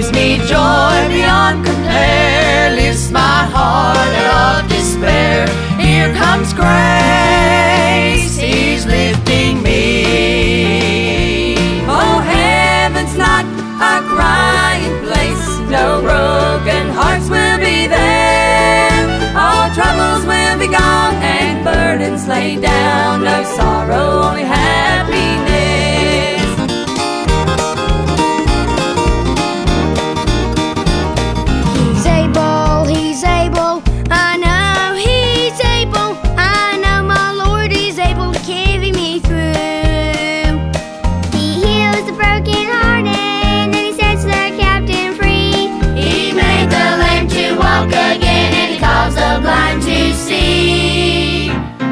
brings me joy beyond compare, lifts my heart out of despair. Here comes grace, He's lifting me. Oh, heaven's not a crying place, no broken hearts will be there. All troubles will be gone and burdens laid down, no sorrow, only happiness. He's able, I know He's able. I know my Lord is able to carry me through. He heals the brokenhearted and He sets the captive free. He made the lame to walk again and He calls the blind to see.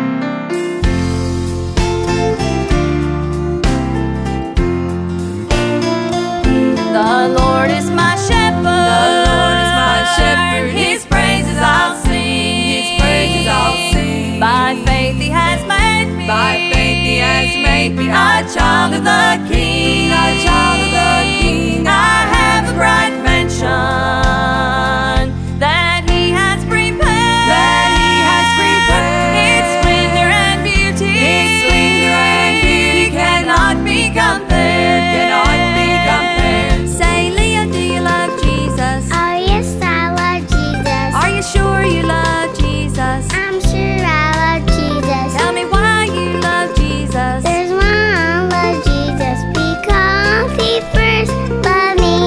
The Lord is my shepherd. The Lord is my shepherd. His praises I'll sing. His praises I'll sing. By faith He has made me. By faith He has made me a child of the King. A child of the King. I have a bright mansion that He has prepared. That He has prepared. Its splendor and beauty. Its splendor and beauty cannot be compared. Cannot be compared. Say, Leo, do you love Jesus? Oh yes, I love Jesus. Are you sure you love Jesus? I'm sure I love Jesus. Tell me why you love Jesus. There's why I love Jesus, because He first loved me.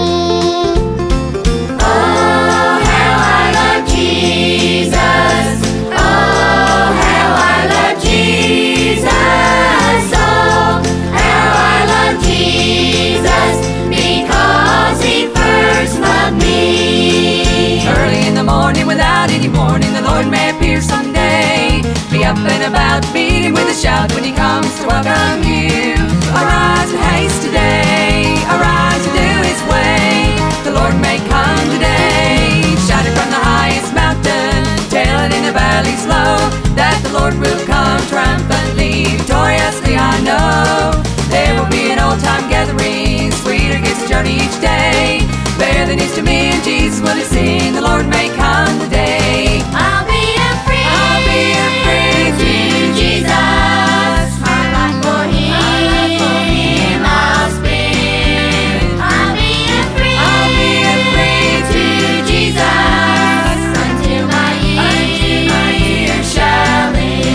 Oh, how I love Jesus. Oh, how I love Jesus. Oh, how I love Jesus, because He first loved me. Early in the morning, without any warning, the Lord may appear someday. Be up and about, meet Him with a shout when He comes to welcome you. Arise and haste today, arise to do His way. The Lord may come today, shouting from the highest mountain, tailing in the valleys low, that the Lord will come triumphantly, victoriously I know. There will be an old time gathering, sweeter gets the journey each day. Better than is to me and Jesus will He sing, the Lord may come today. I'll be a friend to Jesus, my life for Him I'll spend. I'll be a friend to Jesus, until my years shall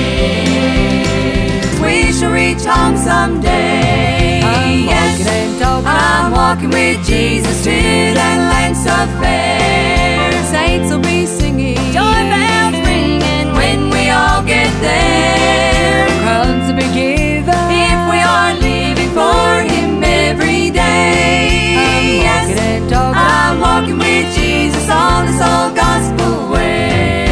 end. We shall reach home someday. I'm walking with Jesus to that land so fair. Saints will be singing, joy bells ringing when we all get there. Crowns will be given if we are living for Him every day. Yes, I'm walking with Jesus on this old gospel way.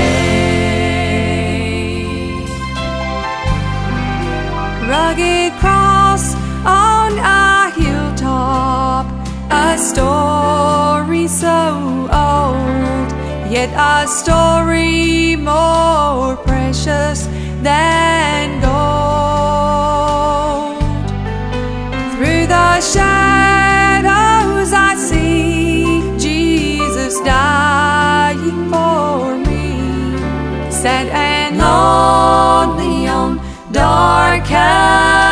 Rugged cross on a hilltop, a story so old, yet a story more precious than gold. Through the shadows I see Jesus dying for me, sad and lonely on dark Calvary.